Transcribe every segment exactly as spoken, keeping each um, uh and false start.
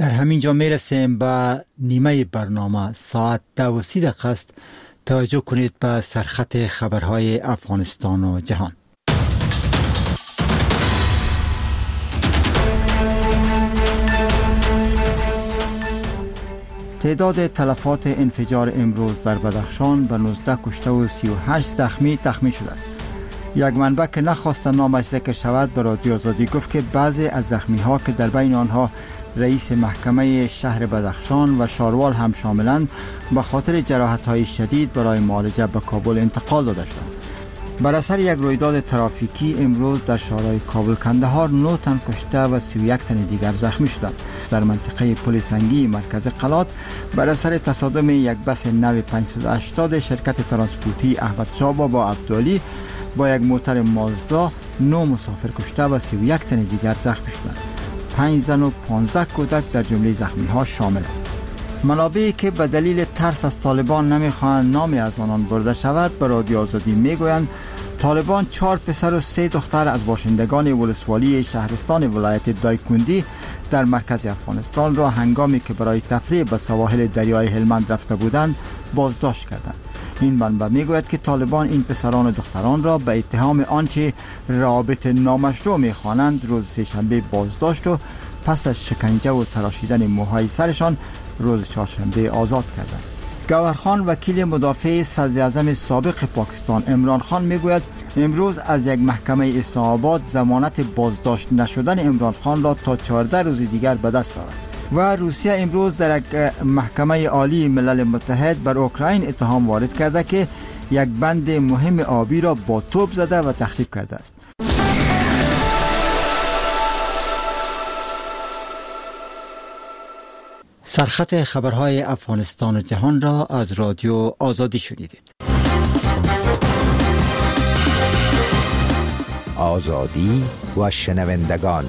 در همین جا میرسیم به نیمه برنامه. ساعت ده و سی دقیقه است. توجه کنید به سرخط خبرهای افغانستان و جهان. تعداد تلفات انفجار امروز در بدخشان به نوزده کشته و سی و هشت زخمی تخمین شده است. یک منبع که نخواست نامش ذکر شود به رادیو آزادی گفت که بعضی از زخمی ها که در بین آنها رئیس محکمه شهر بدخشان و شاروال هم شاملند به خاطر جراحت های شدید برای معالجه به کابل انتقال داده شدند. بر اثر یک رویداد ترافیکی امروز در شهرهای کابل کندهار نه تن کشته و سی و یک تن دیگر زخمی شدند. در منطقه پل سنگی مرکز قلات بر اثر تصادم یک بس نو پانصد و هشتاد شرکت ترانسپورتی احمد شاه با عبدالی با یک موتر مازدا نه مسافر کشته و سی و یک تن دیگر زخمی شدند. پنج زن و پانزده کودک در جمله زخمی ها شاملند. منابعی که به دلیل ترس از طالبان نمیخواهند نامی از آنان برده شود به رادیو آزادی میگویند طالبان چهار پسر و سه دختر از باشندگان ولسوالی شهرستان ولایت دایکندی در مرکز افغانستان را هنگامی که برای تفریح به سواحل دریای هلمند رفته بودند بازداشت کردند. این منبع میگوید که طالبان این پسران و دختران را به اتهام آنچه رابط نامشروع میخوانند روز سه‌شنبه بازداشت و پس از شکنجه و تراشیدن موهای سرشان روز چهارشنبه آزاد کردند. گوهرخان وکیل مدافع صدر اعظم سابق پاکستان عمران خان میگوید امروز از یک محکمه اسلام آباد ضمانت بازداشت نشدن عمران خان را تا چهارده روز دیگر به دست آورد. و روسیه امروز در یک محکمه عالی ملل متحد بر اوکراین اتهام وارد کرده که یک بند مهم آبی را با توپ زده و تخریب کرده است. سرخط خبرهای افغانستان و جهان را از رادیو آزادی شنیدید. آزادی و شنوندگان.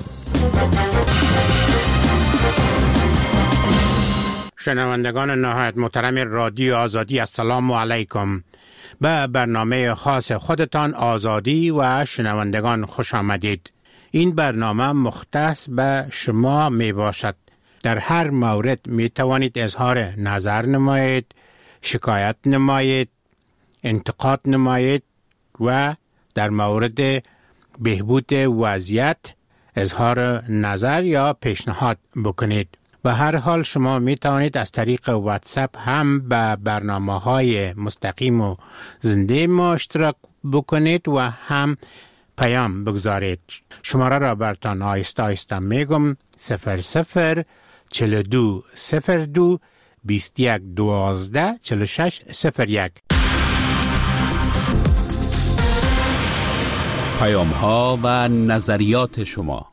شنوندگان نهایت محترم رادیو آزادی، السلام علیکم. به برنامه خاص خودتان آزادی و شنوندگان خوش آمدید. این برنامه مختص به شما می باشد. در هر مورد می توانید اظهار نظر نمایید، شکایت نمایید، انتقاد نمایید و در مورد بهبود وضعیت اظهار نظر یا پیشنهاد بکنید. به هر حال شما می توانید از طریق واتساپ هم به برنامه های مستقیم و زنده ما اشتراک بکنید و هم پیام بگذارید. شماره را برتان آیسته آیسته میگم: صفر صفر چهل و دو صفر دو بیست و یک دوازده چهل و شش صفر یک. پیام ها و نظریات شما.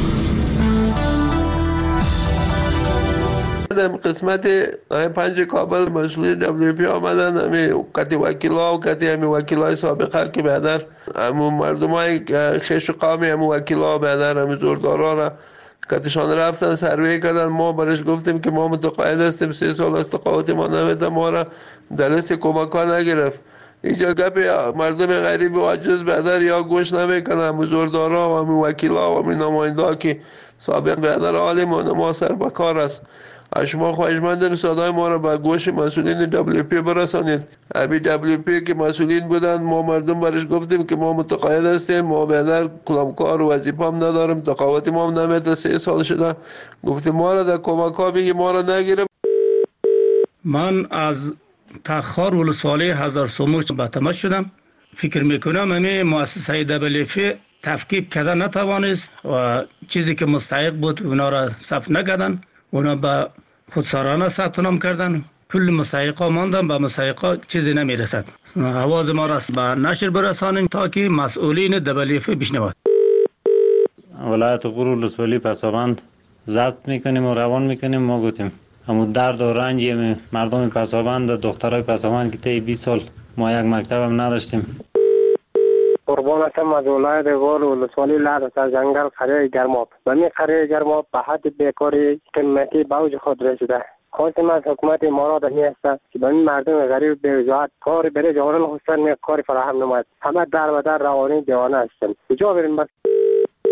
در قسمت پنج کابل مسئولین دبلیو پی آمدن، همه کتی وکیلا و کتی همه وکیلای سابقه که بعدر همه مردم های خیش و قامی همه وکیلا بعدر همه زوردارا را کتشان رفتن سروی کردن. ما برش گفتیم که ما متقاعد هستیم، سه سال از تقاعد ما نمیده، ما را در لیست کمک ها نگرفت. اینجا گپ مردم غریب و عجز بعدر یا گوش نمیکنن، همه زوردارا و همه وکیلا و همه نماینده ها که سابق بعدر عالم و ما سر بکار است. شما خواهشمندم صدای ما را به گوش مسئولین دبلیو پی برسانید. همین دبلیو پی که مسئولین بودن ما مردم برش گفتیم که ما متقاعد هستیم، ما بعدر کلامکار و وظیفه هم نداریم، تقاعد ما هم نمیده، سه سال شده. گفتیم ما را در کمک ها بگی ما را نگیره. من از تخار ولسوالی هزار سوموش به تماس شدم. فکر میکنم همین مؤسسه دبلیو پی تفکیک کرده نتوانست و چیزی که مستحق بود اونا را ثبت نکردن، اونا به خودسرانه ثبت نام کردن. کل مستحقا ماندن، به مستحقا چیزی نمیرسد. آواز ما را به نشر برسانیم تا که مسئولین دبلیو پی بشنوند. ولایت غور ولسوالی پسابند ضبط میکنیم و روان میکنیم. ما گفتیم همون درد و رنج مردم پسابند، دخترای پسابند که طی بیست سال ما یک مکتب هم نداشتیم. قربان هستم از ولایت غور ولسوالی لحظه از جنگل قریه گرماب. و می قریه گرماب به حد بیکاری قیمتی به اوج خود رسیده. خواستم از حکومت ما را دنیست که به این مردم غریب بی‌وجاهت کار برای جوانان خودشان می کاری فراهم نماید. همه در و در روانی دیوانه هستند. کجا بریم بس؟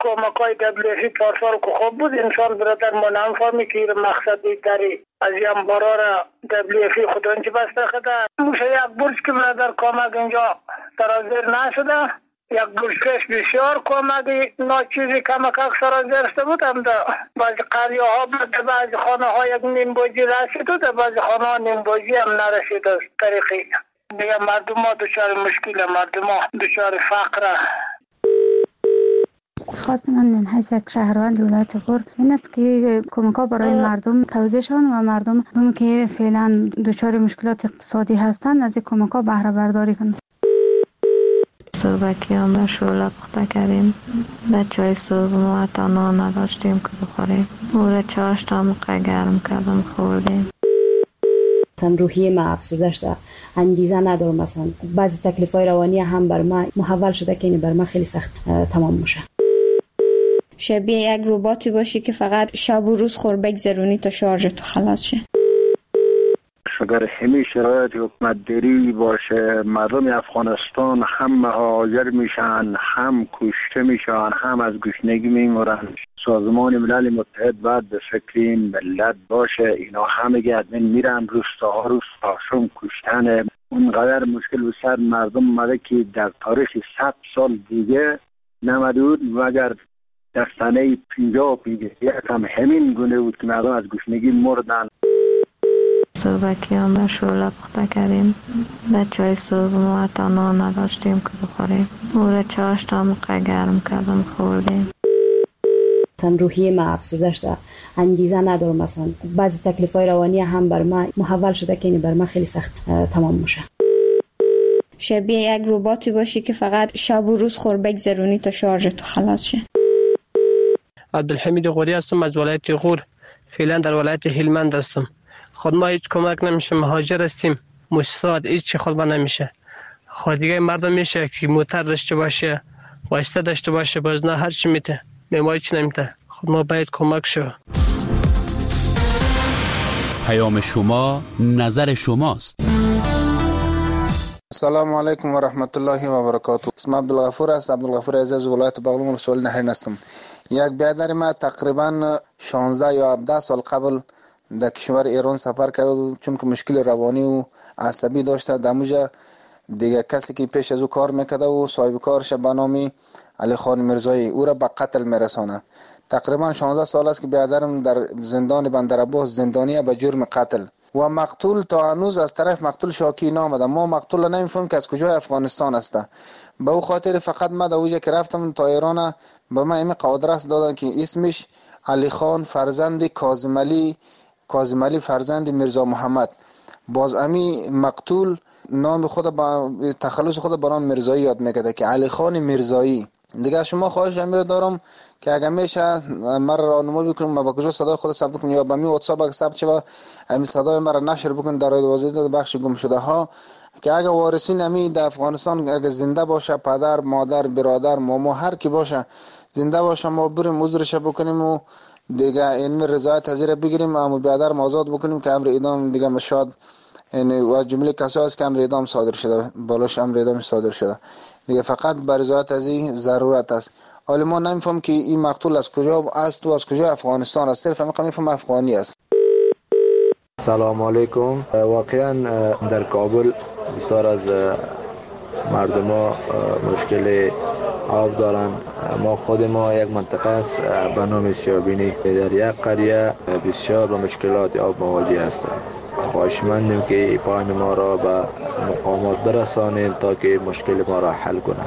کمکای دبلیو پارسال که خوب بود امسال برادر ما نمیفهمی که مقصد دیگری از این بارا را دبلیو خدا انچه بسته خدا موشه یک برج که برادر کمک اینجا سرازیر نشده یک برجکش بسیار کمک ناچیزی کمک اکثر از درسته بود هم در بعضی قریه ها بود در بعضی خانه ها یک نیم بوجی رسید و در بعضی خانه ها نیم بوجی هم نرسید از طریقی دیگه مردم ها دچار مشکل مردم ها دچار فقر. خواست من من حیث یک شهروند ولایت غور این است که کمک ها برای مردم توزیع شوند و مردم هم که فعلا دچار مشکلات اقتصادی هستند از این کمک ها بهره برداری کنند. صبح که هم به شعله پخته کردیم به چای صبح ما حتی نان نداشتیم که بخوریم او را چاشت هم موقع گرم کردم خوردیم. مثلا روحیه ما افسرده شده انگیزه ندارم مثلا بعضی تکلیف های روانی هم بر ما محول شده که این بر ما خیلی سخت تمام میشه. شبیه یک رباتی باشی که فقط شب و روز خور بگذرونی تا شارژت خلاص شه. اگر همین شرایط حکومت داری باشه مردم افغانستان هم مهاجر میشن هم کشته میشن هم از گشنگی میمورن. سازمان ملل متحد باید به فکر این ملت باشه اینا همه ادمین میرن روستاها روستاشون کشتن اونقدر مشکل به سر مردم مده که در تاریخ صد سال دیگه نمدود مگر در سنه پینجاه و پینجاه یک هم همین گونه بود که مردم از گشنگی مردن. صبح که هم به شعله پخته کردیم به چای صبح ما حتی نان نداشتیم که بخوریم او را چاشت هم موقع گرم کردم خوردیم. مثلا روحیه ما افسرده شده انگیزه ندارم مثلا بعضی تکلیف های روانی هم بر ما محول شده که این بر ما خیلی سخت تمام میشه. شبیه یک رباتی باشی که فقط شب و روز خور بگذرونی تا شارژت خلاص شه. عبدالحمید غوری هستم از ولایت غور فعلا در ولایت هلمند هستم. خود ما هیچ کمک نمیشه مهاجر هستیم مستعد هیچ چی خود ما نمیشه. خود دیگه مردم میشه که موتر داشته باشه واسطه داشته باشه باز نه هر چی میته ما هیچ نمیته. خود ما باید کمک شو. پیام شما نظر شماست. السلام علیکم و رحمت الله و برکاته. اسم عبدالغفور است. عبدالغفور عزیز ولایت بغلان ولسوالی نهرین هستم. یک برادر ما تقریبا شانزده یا هفده سال قبل در کشور ایران سفر کرد چون که مشکل روانی و عصبی داشته. دموجه دیگه کسی که پیش از او کار میکرده و صاحب کارش به نام علی خان میرزایی او را به قتل میرسانه. تقریبا شانزده سال است که برادرم در زندان بندرعباس زندانی به جرم قتل و مقتول تا هنوز از طرف مقتول شاکی نامده. ما مقتول نمیفهمیم که از کجای افغانستان است. به او خاطر فقط ما در اوجه که رفتم تا ایران به ما این آدرس دادن که اسمش علی خان فرزند کاظم علی کاظم علی فرزند میرزا محمد. باز امی مقتول نام خود با تخلص خود به نام میرزایی یاد میکرده که علی خان میرزایی. دیگه شما خواهش امیر دارم که اگه میشه مرا راهنمایی بکنید ما با کجا صدای خود ثبت کنم یا با می واتساپ ثبت شه همین صدای مرا نشر بکنید در وزارت بخش گم شده ها که اگه وارثین امی در افغانستان اگه زنده باشه پدر مادر برادر ماما هر کی باشه زنده باشه ما بریم عذرش بکنیم و دیگه این رضایت حاضر بگیریم اما برادر آزاد بکنیم که امر اعدام دیگه مشاد یعنی و جمله کسایی است که امر اعدام صادر شده بالاش امر اعدام صادر شده دیگه فقط بر رضایت از این ضرورت است. حالا ما نمیفهم که این مقتول از کجا است و از کجا افغانستان است. صرف میخوام میفهم افغانی است. سلام علیکم. واقعا در کابل بسیار از مردم ها مشکل آب دارن. ما خود ما یک منطقه است به نام سیابینی در یک قریه بسیار با مشکلات آب مواجه هستند. خواهشمندیم که پایین ما را به مقامات برسانید تا که مشکل ما را حل کنند.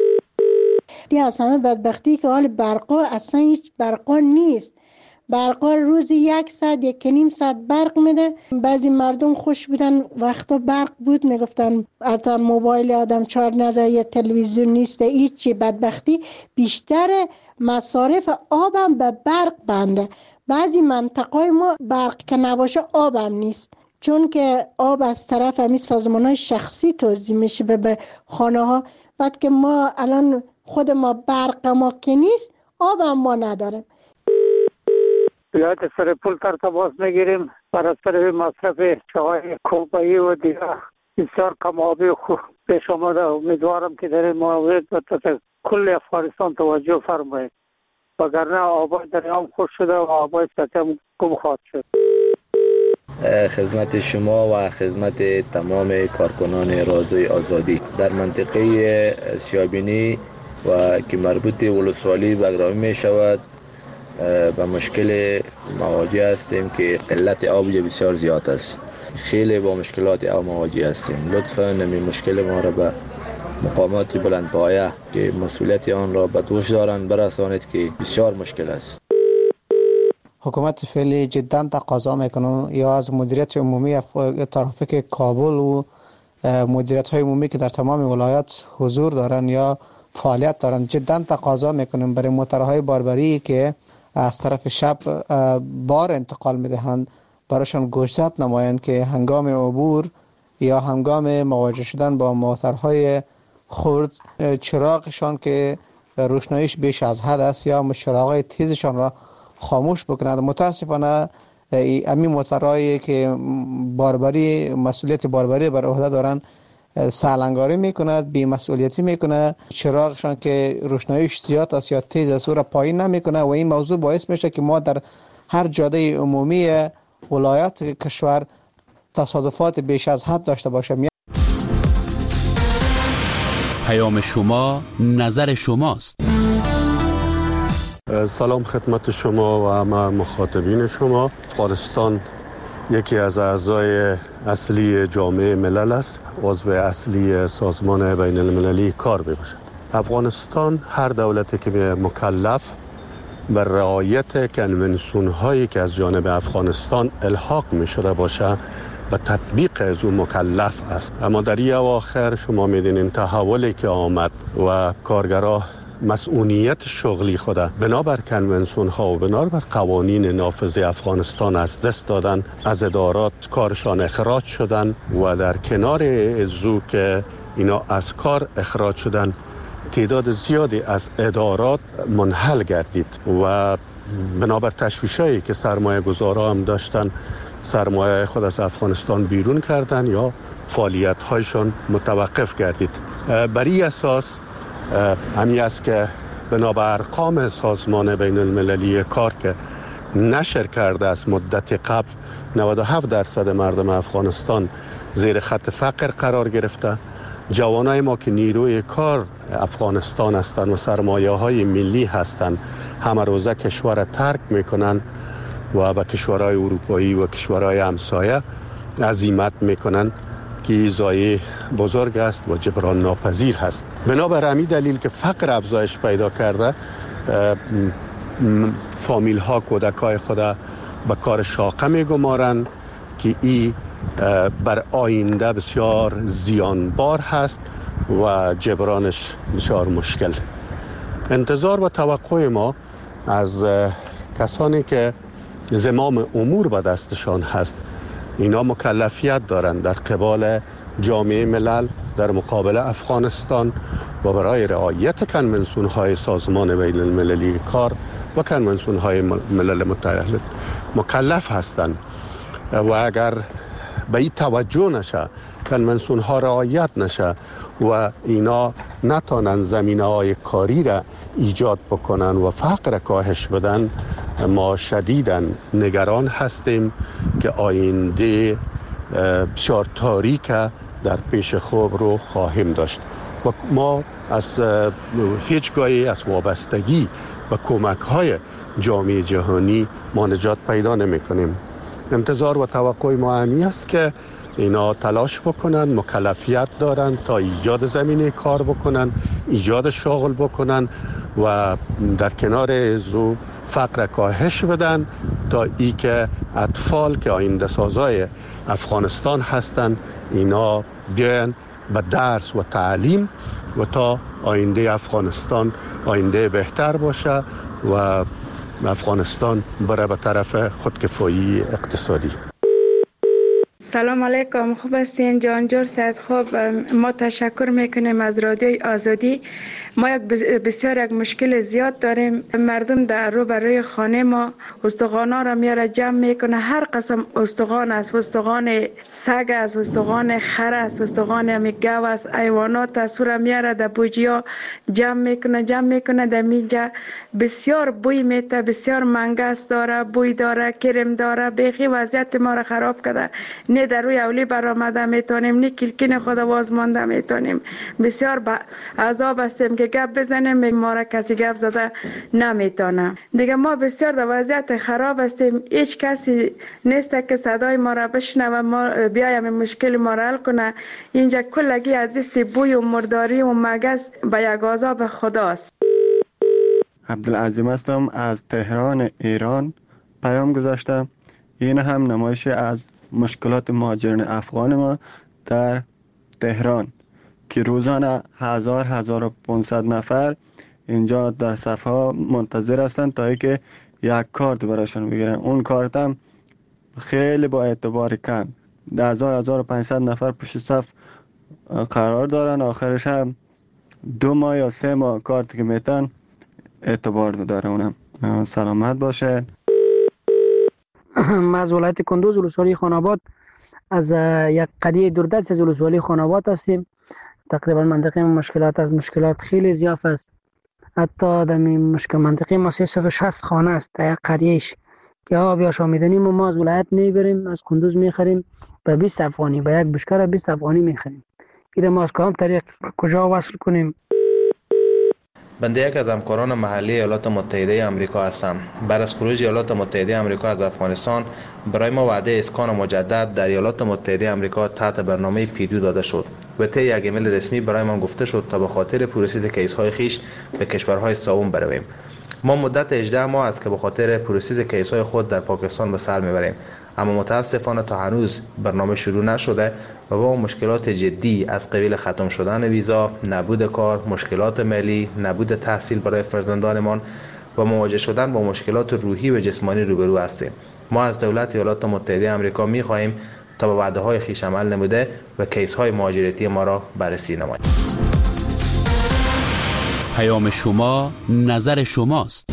دی از همه بدبختی که حال برقا اصلا هیچ برقا نیست. برقا روزی یک ساعت یک نیم ساعت برق میده. بعضی مردم خوش بودن وقتا برق بود میگفتن حتی موبایل آدم چارج نزد یا تلویزیون نیست هیچی. بدبختی بیشتر مصارف آبم به برق بنده. بعضی منطقه ما برق که نباشه آبم نیست چون که آب از طرف همین سازمان‌های شخصی توزیع میشه به خانه ها. بعد که ما الان خود ما برق ما که نیست آب هم ما نداریم. ولایت سرپول تر تماس میگیریم بر اثر مصرف چای کوبایی و دیگه بسیار کم آبی خوب پیش آمده. امیدوارم که در این مورد به کل افغانستان توجه فرمایید. وگرنه آبای دریام خوش شده و آبای سطح گم خواهد شد. خدمت شما و خدمت تمام کارکنان رادیوی آزادی در منطقه سیابینی و که مربوط ولسوالی بگرامی می شود به مشکل مواجه هستیم که قلت آب بسیار زیاد است. خیلی با مشکلات آب مواجه هستیم. لطفاً نمی مشکل ما را به مقامات بلندپایه که مسئولیت آن را به دوش دارند برسانید که بسیار مشکل است. حکومت فعلی جدا تقاضا میکنم یا از مدیریت عمومی ترافیک کابل و مدیریت های عمومی که در تمام ولایات حضور دارن یا فعالیت دارن جدا تقاضا میکنم برای موترهای باربری که از طرف شب بار انتقال میدهند براشون گوشزد نمایند که هنگام عبور یا هنگام مواجه شدن با موترهای خرد چراغشان که روشناییش بیش از حد است یا چراغهای تیزشان را خاموش بکنند. متاسفانه امی موترهایی که باربری مسئولیت باربری بر عهده دارند سالنگاری میکند، بی مسئولیتی میکنه، چراغشان که روشناییش زیاد است یا تیز است او را پایین نمیکنه و این موضوع باعث میشه که ما در هر جاده عمومی ولایت کشور تصادفات بیش از حد داشته باشیم. پیام شما نظر شماست. سلام خدمت شما و مخاطبین شما. افغانستان یکی از اعضای اصلی جامعه ملل است، عضو اصلی سازمان بین المللی کار میباشد. افغانستان هر دولتی که مکلف بر رعایت کنونسیون هایی که از جانب افغانستان الحاق می شده باشه به تطبیق از اون مکلف است. اما در این اواخر شما میدونین تحولی که آمد و کارگرها مسئولیت شغلی خود بنابر کنونسیون ها و بنابر قوانین نافذ افغانستان از دست دادن، از ادارات کارشان اخراج شدن و در کنار ازو که اینا از کار اخراج شدن تعداد زیادی از ادارات منحل گردید و بنابر تشویشایی که سرمایه گذارا هم داشتن سرمایه خود از افغانستان بیرون کردن یا فعالیت هایشان متوقف گردید. بر این اساس همی است که بنابر ارقام سازمان بین المللی کار که نشر کرده است مدت قبل نود و هفت درصد مردم افغانستان زیر خط فقر قرار گرفته. جوانای ما که نیروی کار افغانستان هستند و سرمایه های ملی هستند همه روزه کشور ترک میکنن و به کشورهای اروپایی و کشورهای همسایه عزیمت میکنن که ضایعه بزرگ است و جبران ناپذیر هست. بنابر همین دلیل که فقر افزایش پیدا کرده فامیل ها کودکای خود به کار شاقه میگمارند که این بر آینده بسیار زیانبار هست و جبرانش بسیار مشکل. انتظار و توقع ما از کسانی که زمام امور به دستشان هست اینا مکلفیت دارند در قبال جامعه ملل در مقابل افغانستان و برای رعایت کنونسیون های سازمان بین المللی کار و کنونسیون های ملل متحد مکلف هستند و اگر به این توجه نشه کنونسیون ها رعایت نشه و اینا نتانن زمینه های کاری را ایجاد بکنن و فقر کاهش بدن ما شدیداً نگران هستیم که آینده بسیار تاریک در پیش خوب رو خواهیم داشت و ما از هیچگاهی از وابستگی و کمک های جامعه جهانی ما نجات پیدا نمی کنیم. انتظار و توقع ما همی است که اینا تلاش بکنن، مکلفیت دارن تا ایجاد زمینه کار بکنن، ایجاد شغل بکنن و در کنار ازو فقر کاهش بدن تا ای که اطفال که آینده سازای افغانستان هستن اینا بیان به درس و تعلیم و تا آینده افغانستان آینده بهتر باشه و افغانستان بره به طرف خودکفایی اقتصادی. سلام علیکم، خوب هستین؟ جان جور سید خوب. ما تشکر میکنیم از رادیوی آزادی ما یک بسیار یک مشکل زیاد داریم. مردم در روبروی خانه ما استخوانا را میاره جمع میکنه. هر قسم استخوان است، استخوان سگ است، استخوان خر است، استخوان گاو است، حیوانات است، را میاره در بوجیا جمع میکنه جمع میکنه در میجا. بسیار بوی میته، بسیار منگس داره، بوی داره، کرم داره. بیخی وضعیت ما را خراب کرده. نه در روی اولی برآمده میتونیم، نه کلکین خود باز مانده میتونیم. بسیار با عذاب هستیم که گپ بزنیم، ما را کسی گپ زده نمیتونه. دیگه ما بسیار در وضعیت خراب هستیم. هیچ کسی نیست که صدای ما را بشنوه، ما بیایم مشکل ما را حل کنه. اینجا کلگی از دست بوی و مرداری و مگس به یک عذاب خداست. عبدالعظیم هستم از تهران ایران پیام گذاشتم. این هم نمایش از مشکلات مهاجرین افغان ما در تهران که روزانه هزار هزار و پانصد نفر اینجا در صفحه منتظر هستند تا اینکه یک کارت براشون بگیرن. اون کارت هم خیلی با اعتبار کم، هزار هزار و پانصد نفر پشت صف قرار دارن. آخرش هم دو ماه یا سه ماه کارت که میتن اعتبار داره. اونم سلامت باشه. ما از ولایت کندوز ولسوالی خاناباد، از یک قریه دوردست از ولسوالی خاناباد هستیم. تقریبا منطقه مشکلات از مشکلات خیلی زیاد است. حتی در مشکل منطقه ما سیصد و شصت خانه است در یک قریهش که آب آشامیدنی ما, ما از ولایت میبریم، از کندوز میخریم به بیست افغانی، به یک بشکر بیست افغانی میخریم. این ما از کدام طریق کجا وصل کنیم؟ بنده یک از همکاران محلی ایالات متحده آمریکا هستم. بعد از خروج ایالات متحده آمریکا از افغانستان برای ما وعده اسکان مجدد در ایالات متحده آمریکا تحت برنامه پیدو داده شد و طی یک ایمیل رسمی برای ما گفته شد تا به خاطر پروسس کیس‌های خیش به کشورهای سوم برویم. ما مدت هجده ماه است که به خاطر پروسس کیس‌های خود در پاکستان به سر میبریم، اما متاسفانه تا هنوز برنامه شروع نشده و با مشکلات جدی از قبیل ختم شدن ویزا، نبود کار، مشکلات مالی، نبود تحصیل برای فرزندانمان و مواجه شدن با مشکلات روحی و جسمانی روبرو هستیم. ما از دولت ایالات متحده آمریکا می‌خواهیم تا به وعده‌های خویش عمل نموده و کیس‌های مهاجرتی ما را بررسی نماید. پیام شما نظر شماست.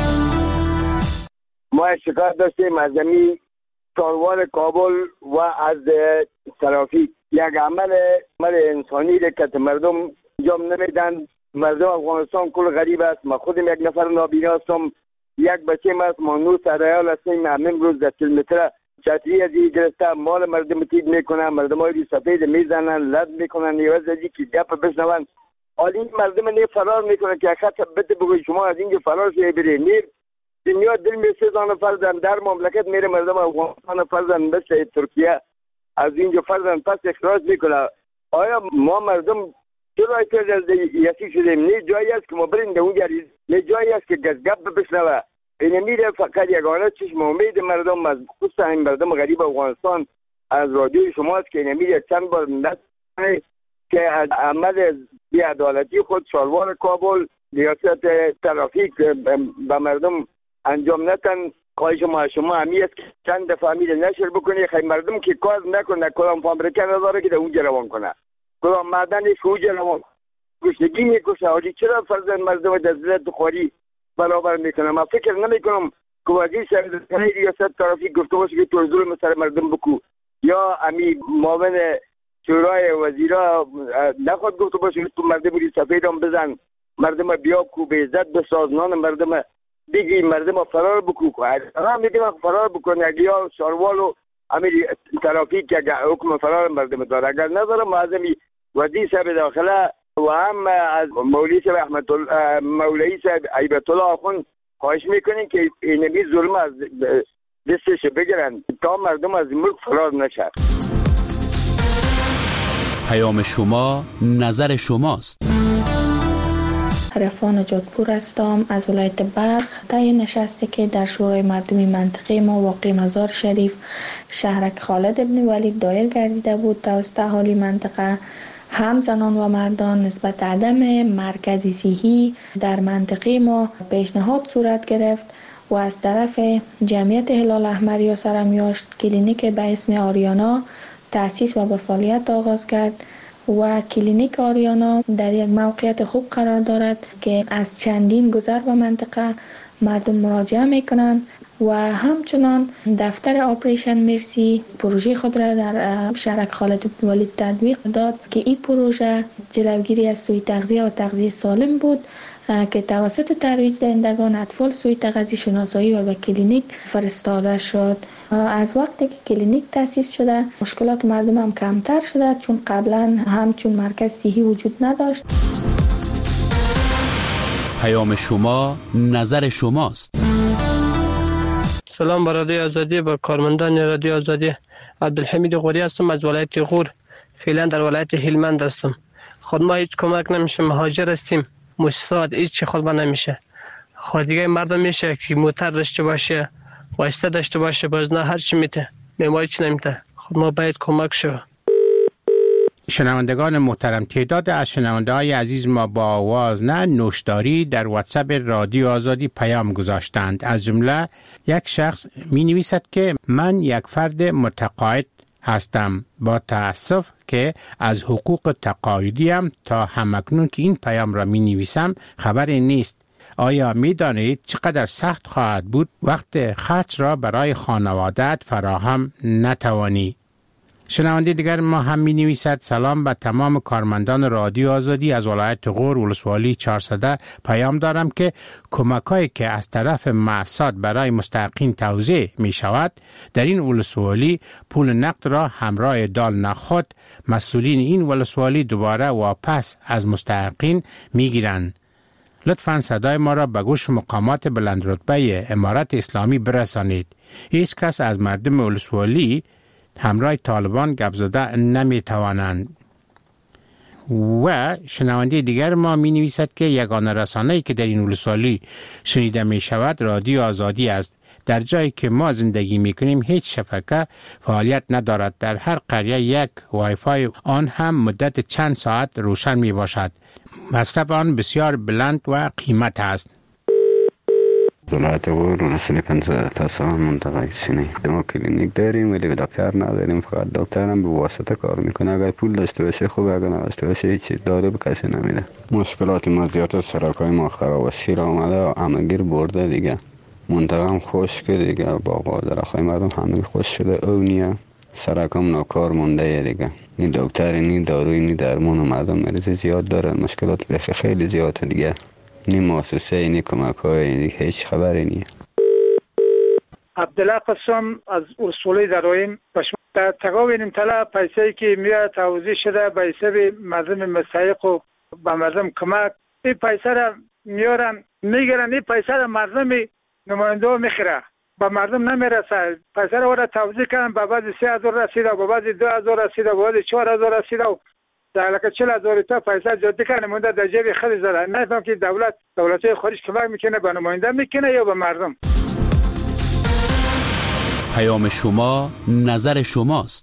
ما شکایت داشتیم از زمین کاروان کابل و از ترافیک. یک عمل عمل انسانی را که مردم انجام نمیدن. مردم افغانستان کل غریب است. ما خودم یک نفر نابینا هستم، یک بچه است، ما نو سرایال هستیم. امروز در کیلومتر چتری از این گرفته مال مردم تید میکنن، مردم های سفید میزنن، لد میکنن، یواز از این که گپ بشنون. حالی مردم نه فرار میکنن که خط بده بگوی شما از اینجا فرار شوی بری. نیر دنیا دل می سیزان فرزن در مملکت میره، مردم افغانستان فرزن مثل ترکیه از اینجا فرزن پس اخراج میکنه. آیا ما مردم چرا که یسی شدیم؟ نه جایی است که ما بریم در اونجا، نه جایی است که گپ بشنوه. این میره فقط یگانه چشم امید مردم از خصوصا این مردم غریب افغانستان از رادیوی شماست که این میره چند بار نست که از عمل بی‌عدالتی خود شاروار کابل ریاست ترافیک به مردم انجام نتن. خواهش ما شما همی است که چند دفعه میره نشر بکنی خیلی مردم که کار نکنه، کدام فابریکه نداره که در اونجا روان کنه، کدام معدنش اونجا روان گشنگی میکشه. حالی چرا فرزند مردم در ذلت خواری برابر میکنه؟ من فکر نمیکنم که وزیر سرزنی ریاست ترافیک گفته باشه که تو ظلم سر مردم بکو، یا امی معاون شورای وزیرا نخواد گفته باشه تو مردم ری سفید هم بزن، مردم بیا کو به عزت بساز، نان مردم دیگه مردم فرار بکو. هم میگه فرار بکنه اگه یا شاروال و امیر ترافیک که حکم فرار مردم داره، اگر نداره معظمی وزیر صاحب داخله و هم از مولوی صاحب احمد الله مولوی صاحب عیبت الله آخوند خواهش میکنین که اینمی ظلم از دستش بگیرن تا مردم از ملک فرار نشه. پیام شما نظر شماست. عرفان جادپور هستم از ولایت بلخ. طی نشستی که در شورای مردمی منطقه ما واقع مزار شریف شهرک خالد ابن ولید دایر گردیده بود توسط اهالی منطقه، هم زنان و مردان نسبت عدم مرکزی صحی در منطقه ما پیشنهاد صورت گرفت و از طرف جمعیت هلال احمر یا سرمیاشت کلینیک به اسم آریانا تأسیس و به فعالیت آغاز کرد و کلینیک آریانا در یک موقعیت خوب قرار دارد که از چندین گذر به منطقه مردم مراجعه میکنند و همچنان دفتر آپریشن مرسی پروژه خود را در شهرک خالد بن ولید تطبیق داد که این پروژه جلوگیری از سوء تغذیه و تغذیه سالم بود که توسط ترویج دهندگان اطفال سوء تغذیه شناسایی و به کلینیک فرستاده شد. از وقتی که کلینیک تأسیس شده مشکلات مردم هم کمتر شده، چون قبلا همچون مرکز صحی وجود نداشت. پیام شما نظر شماست. سلام بر رادیو آزادی، با کارمندان رادیو آزادی. عبدالحمید غوری هستم از ولایت غور. فعلا در ولایت هلمند هستم. خود ما هیچ کمک نمیشه، مهاجر هستیم. مستعد هیچ خود با نمیشه. خود دیگه مردم میشه که موتر داشته باشه، واسطه داشته باشه، باز نه هر چی میته. ما هیچ نمیته. خود ما باید کمک شو. شنوندگان محترم، تعداد از شنونده های عزیز ما با آواز نه نوشداری در واتساپ رادیو آزادی پیام گذاشتند. از جمله یک شخص می نویسد که من یک فرد متقاعد هستم، با تأسف که از حقوق تقاعدیم تا همکنون که این پیام را می نویسم خبری نیست. آیا می دانید چقدر سخت خواهد بود وقت خرج را برای خانواده‌ات فراهم نتوانی؟ شنونده دیگر ما هم می نویسد سلام به تمام کارمندان رادیو آزادی از ولایت غور ولسوالی چهارصده. پیام دارم که کمک‌هایی که از طرف مؤسسات برای مستحقین توزیع می شود در این ولسوالی پول نقد را همراه دال نخود مسئولین این ولسوالی دوباره واپس از مستحقین می گیرند. لطفاً صدای ما را به گوش مقامات بلند رتبه امارت اسلامی برسانید. هیچ کس از مردم ولسوالی همراه طالبان گپ زده نمی توانند. و شنونده دیگر ما می نویسد که یگانه رسانه‌ای که در این ولسوالی شنیده می شود رادیو آزادی است. در جایی که ما زندگی می کنیم هیچ شبکه فعالیت ندارد. در هر قریه یک وای فای آن هم مدت چند ساعت روشن می باشد. مصرف آن بسیار بلند و قیمت است. ولایت غور ولسوالی پنجاه تاسان منطقه سینه. ما کلینیک داریم ولی دکتر نداریم، فقط دکتر هم به واسطه کار میکنه. اگر پول داشته باشه خوبه، اگر نداشته باشه هیچ دارو به کسی نمیده. مشکلات ما زیاد است، سرکای ما خراب است، شیر آمده همگیر برده دیگه. منطقه هم خشک دیگه، باغ و درختای مردم همه خشک شده، اونیه سرکم ناکار مونده دیگه. نی دکتر نی داروی نی درمان و مردم مریض زیاد داره. مشکلات بخی خیلی زیاده دیگه. نی مؤسسه نی کمک های هیچ خبری نیه. عبدالله قسم از ولسوالی درایم. در تقابل طلا پیسه‌ای که میاد توزیع شده به حساب مردم مستحق و به مردم کمک، این پیسه را میارن میگیرن، این پیسه را مردم نماینده میخره، به مردم نمیرسه. پیسه را وارد توزیع کردن، به بعضی سه هزار رسیده، به بعضی دو هزار رسیده، به بعضی چهار هزار رسیده و در لکه چهل هزار تا پیسه جاده کنه مونده در جیب خیلی زده. نفهم که دولت دولت‌های خارج کمک میکنه به نماینده میکنه یا به مردم. پیام شما نظر شماست.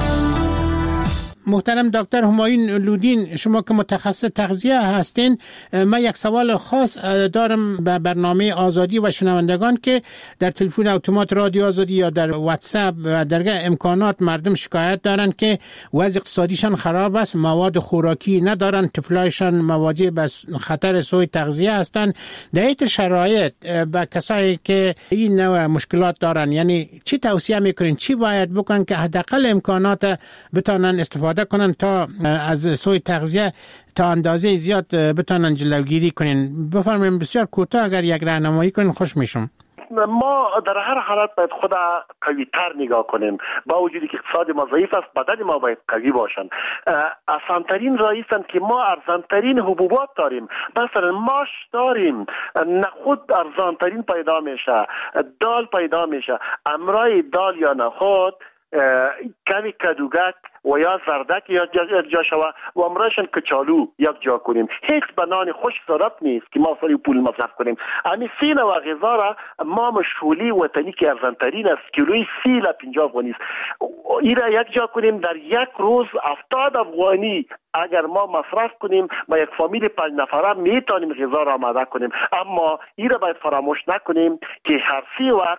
محترم دکتر همایون لودین، شما که متخصص تغذیه هستین، من یک سوال خاص دارم به برنامه آزادی و شنوندگان که در تلفن اتومات رادیو آزادی یا در واتساپ و درگاه امکانات مردم شکایت دارن که وضع اقتصادیشان خراب است، مواد خوراکی ندارن، طفلایشان مواجه به خطر سوء تغذیه هستند. در این شرایط به کسایی که این نوع مشکلات دارن، یعنی چی توصیه میکنین، چی باید بکنن که حداقل امکانات بتونن استفاده کنن تا از سوء تغذیه تا اندازه زیاد بتونن جلوگیری کنین؟ بفرمایید بسیار کوتاه اگر یک راهنمایی کنین خوش میشم. ما در هر حالت باید خود قوی تر نگاه کنیم. با وجودی که اقتصاد ما ضعیف است، بدن ما باید قوی باشن. آسانترین راه است که ما ارزانترین حبوبات داریم. مثلا ماش داریم، نخود ارزانترین پیدا میشه، دال پیدا میشه. امرای دال یا نخود کمی کدوگک و یا زردک یک جا شوه و امرایشان کچالو یک جا کنیم. هیچ بنان خشک ضرورت نیست که ما سری پول مصرف کنیم. امی سی نوع غذا را ما مشغولی وطنی که ارزانترین است، کیلوی سی الی پنجاه افغانی است، این را یک جا کنیم در یک روز هفتاد افغانی اگر ما مصرف کنیم با یک فامیل پنج نفره میتونیم غذا را آماده کنیم. اما این را باید فراموش نکنیم که هر سی وقت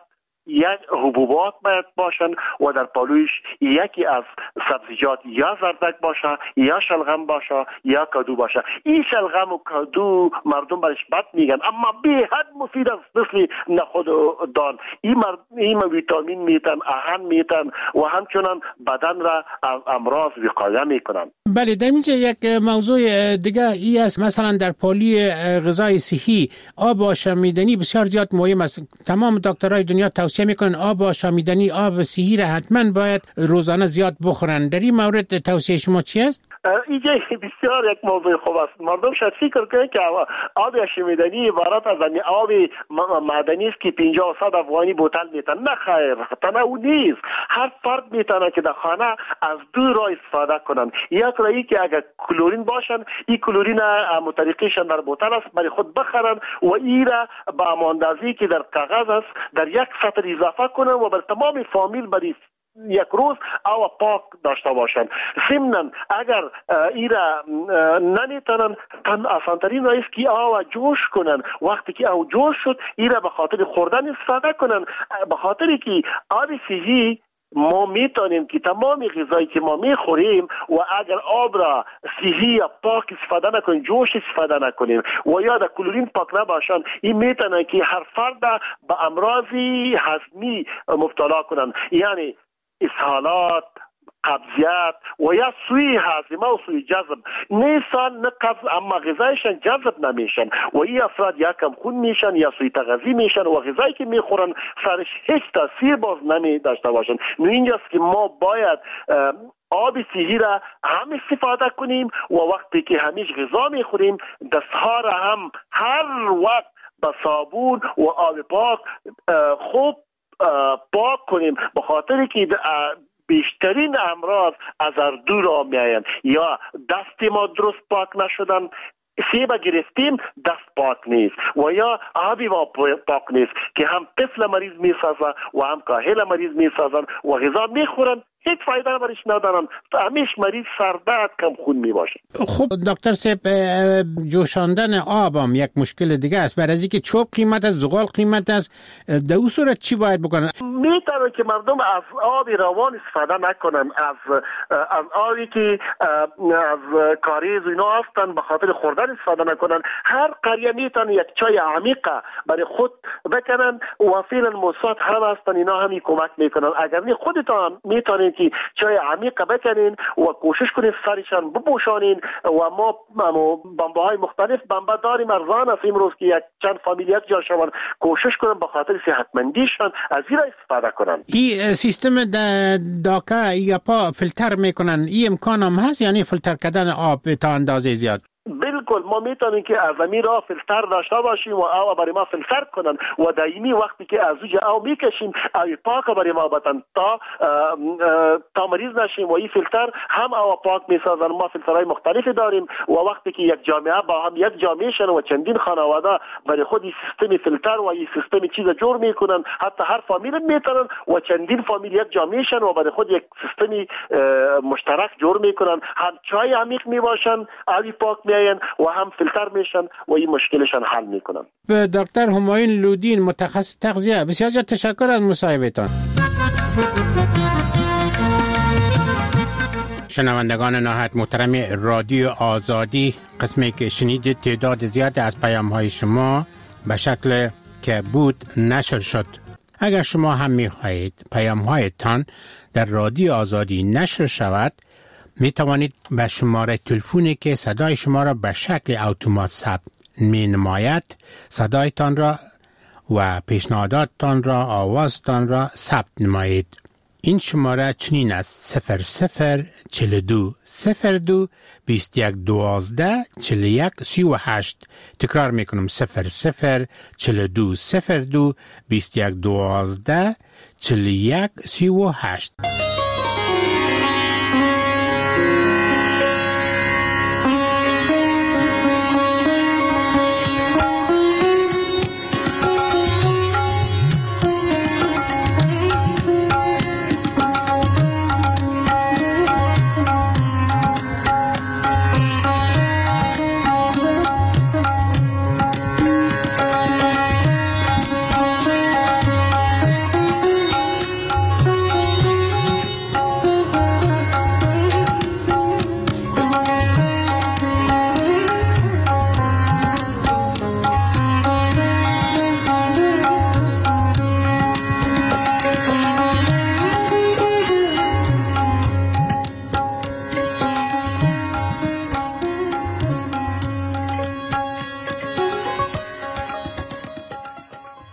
یک حبوبات باید باشن و در پالویش یکی از سبزیجات یا زردک باشه یا شلغم باشه یا کدو باشه. این شلغم و کدو مردم برش بد میگن اما به حد مفید است، مثل نخود و دان. این مرد این ویتامین میتن، اهن میتن و همچنان بدن را از امراض وقایه میکنن. بله، در اینجا یک موضوع دیگه ای است، مثلا در پالی غذای صحی آب آشامیدنی بسیار زیاد مهم است. تمام دکترای دنیا توصیه میکنن آب آشامیدنی، آب صحی را حتما باید روزانه زیاد بخورن. در این مورد توصیه شما چی است؟ اینجا بسیار یک موضوع خوب است. مردم شاید فکر کنند که آب آشامیدنی عبارت از آب معدنی است که پنجاه و صد افغانی بوتل میتن. نه خیر، تنها او نیست. هر فرد میتونه که در خانه از دو راه استفاده کنن. یک راهی که اگر کلورین باشن، این کلورین متریقیشان در بوتل است برای خود بخرن و این را با اماندازی که در کاغذ است در یک سطر اضافه کنن و بر تمام فامیل برای یک روز او پاک داشته باشن. ضمناً اگر ایرا نمیتونن، تن آسانترین راه است که او جوش کنن. وقتی که او جوش شد ایرا به خاطر خوردن استفاده کنن، به خاطری که آب صحی ما میتونیم که تمام غذایی که ما میخوریم و اگر آب را صحی یا پاک استفاده نکنیم، جوش استفاده نکنیم و یا در کلورین پاک نباشن، این میتونه که هر فرد به امراضی هضمی مبتلا کنن، یعنی اسهالات، قبضیت و یا سوی هاضمه و سوی جذب. نیستان نه قبض اما غذایشان جذب نمیشن و این افراد یا کم خون میشن یا سوی تغذی میشن و غذایی که میخورن سرش هیچ تاثیر باز نمی داشته باشن. نو اینجاست که ما باید آب صحی را هم استفاده کنیم و وقتی که همیش غذا میخوریم دستها را هم هر وقت با صابون و آب پاک خوب پاک کنیم، به خاطر که بیشترین امراض از اردو را میاین. یا دست ما درست پاک نشدن، سیب گرفتیم دست پاک نیست و یا آبی ما پاک نیست که هم طفل مریض میسازن و هم کاهل مریض میسازن و غذا میخورن هیچ فایده برش ندارن، همیش مریض سردرد کم خون می باشه. خب دکتر صاحب، جوشاندن آب هم یک مشکل دیگه است. برای اینکه چوب قیمت است، زغال قیمت است، در اون صورت چی باید بکنن؟ میتونه که مردم از آب روان استفاده نکنن، از از آبی که از کاریز و اینا هستن به خاطر خوردن استفاده نکنن. هر قریه میتونه یک چای عمیق برای خود بکنن و فعلا موساد هم هستن، اینا هم کمک میکنن. اگر نه خودتان میتونین که چای عمیق بکنین و کوشش کنین سرشان بپوشانین و ما بمبه های مختلف بمبه داریم، ارزان است امروز که یک چند فامیل یک جا شون، کوشش کنن به خاطر صحتمندیشان از این استفاده کنن. این سیستم داکا یا پا فیلتر میکنن، این امکان هم هست یعنی فیلتر کردن آب تا اندازه زیاد؟ بالکل ما میتونیم که از امیر را فیلتر داشته باشیم و او برای ما فیلتر کنن و دائمی وقتی که از اوج او میکشیم او پاک برای ما بدن تا تا مریض نشیم و این فیلتر هم او پاک میسازن. ما فیلترهای مختلفی داریم و وقتی که یک جامعه با هم یک جامعه شن و چندین خانواده برای خود این سیستم فیلتر و این سیستم چیز جور میکنن، حتی هر فامیل میتونن و چندین فامیل یک جامعه شن و برای خود یک سیستم مشترک جور میکنن، هم چای عمیق میباشن، آبی پاک می و هم فیلتر میشن و این مشکلشان حل میکنن. به دکتر همایون لودین، متخصص تغذیه، بسیار زیاد تشکر از مصاحبهتان. شنوندگان نهایت محترم رادیو آزادی، قسمی که شنیدید تعداد زیاد از پیام های شما به شکل که بود نشر شد. اگر شما هم میخواهید پیام هایتان در رادیو آزادی نشر شود، می توانید به شماره تلفنی که صدای شما را به شکل اتومات ثبت می نماید صدایتان را و پیشنهاداتتان را، آوازتان را ثبت نمایید. این شماره چنین است: صفر صفر چهل و دو صفر دو بیست و یک دوازده چهل و یک سی و هشت. تکرار می کنم: صفر صفر چهل و دو صفر دو بیست و یک دوازده چهل و یک سی و هشت.